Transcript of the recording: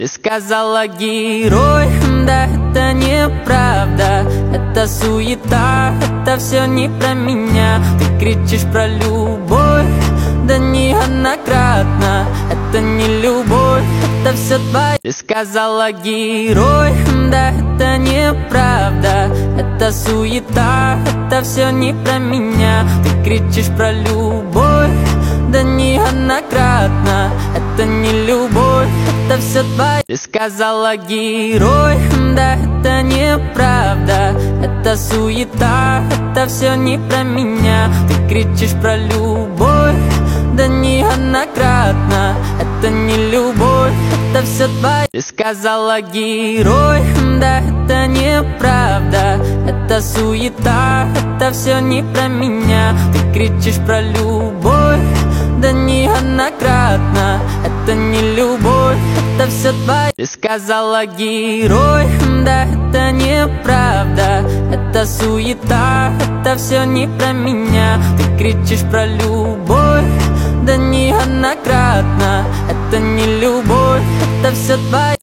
Ты сказала герой, да это неправда. Это суета, это все не про меня. Ты кричишь про любовь, да неоднократно. Это не любовь, это все твоя. Ты сказала герой, да это неправда. Это суета, это все не про меня. Ты кричишь про любовь, да неоднократно. Это не любовь, это все твоя. Ты сказала герой, да это неправда. Это суета, это все не про меня. Ты кричишь про любовь, да неоднократно. Это не любовь, это все твоя. Ты сказала герой, да это неправда. Это суета, это все не про меня. Ты кричишь про любовь, да неоднократно. Это не любовь, это все твоя. Ты сказала герой, да это неправда. Это суета, это все не про меня. Ты кричишь про любовь, да неоднократно. Это не любовь, это все твоя.